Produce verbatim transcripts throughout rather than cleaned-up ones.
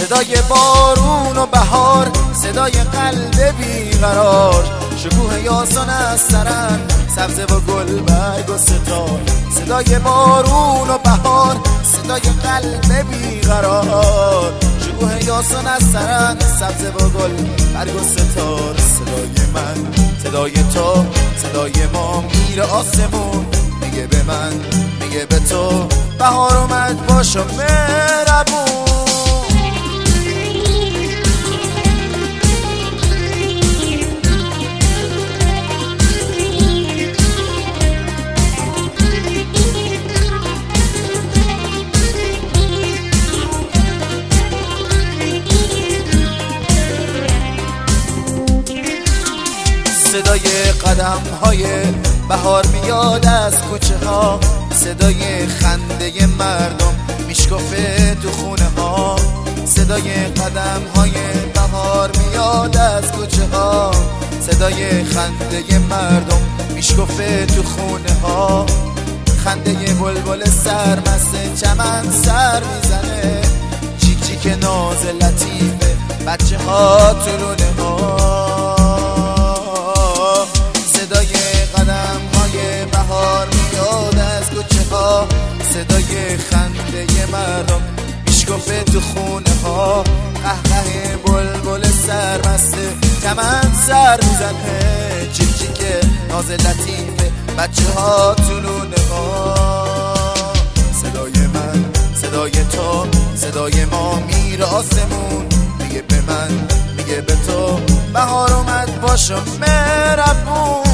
صدای بارون و بهار، صدای قلب بیقرار، شکوه یاسان از سرن، سبزه و گل برگ و ستار. صدای بارون و بهار، صدای قلب بیقرار، شکوه یاسان از سرن، سبزه و گل برگ و ستار. صدای من، صدای تو، صدای ما میره آسمون، میگه به من، میگه به تو بهار اومد باشو مهربون. صدای قدم های بهار میاد از کوچه ها، صدای خنده مردم میشکفه تو خونه ها. صدای قدم های بهار میاد از کوچه ها، صدای خنده مردم میشکفه تو خونه ها. خنده بلبل سرمست چمن سر میزنه، چیک چیک ناز لطیفه بچه ها تو لونه ها. صدای قدم های بهار میاد از کوچه ها، صدای خنده مردم میشکفه تو خونه ها. قهقه بلبل سرمست چمن سر میزنه، چیک چیک ناز لطیفه بچه ها تو لونه ها. صدای من، صدای تو، صدای ما میره آسمون، میگه به من، میگه به تو بهار اومد باشو مهربون.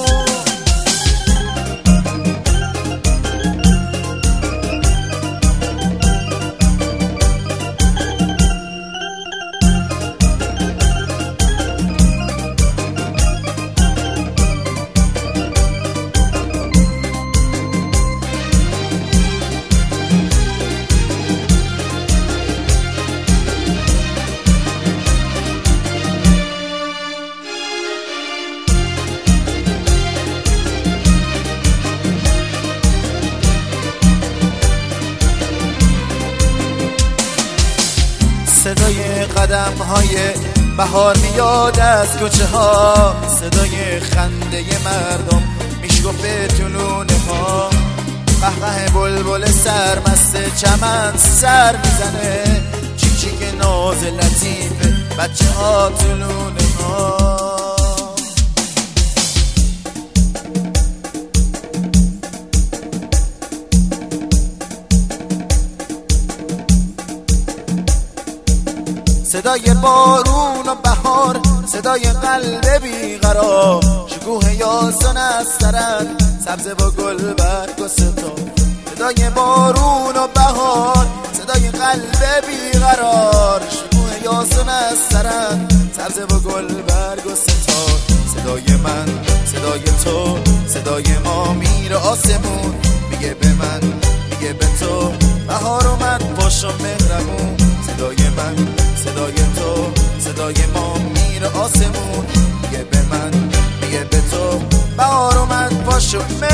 صدای قدم های بهار میاد از کوچه ها، صدای خنده مردم میشکفه تو لونه ها. قهقه بلبل سرمست چمن سر میزنه، چیک چیک ناز لطیفه بچه ها تو لونه ها. صدای بارون و بهار، صدای قلب بیقرار، شکوه یاسان از سرن، سبزه و گل برگ و ستار. صدای بارون و بهار، صدای قلب بیقرار، شکوه یاسان از سرن، سبزه و گل برگ و ستار. صدای من، صدای تو، صدای ما میره آسمون، میگه به من، میگه به تو بهار اومد باشو مهربون. صدای من، صدای تو، صدای ما میره آسمون، میگه به من، میگه به تو بهار اومد باشو.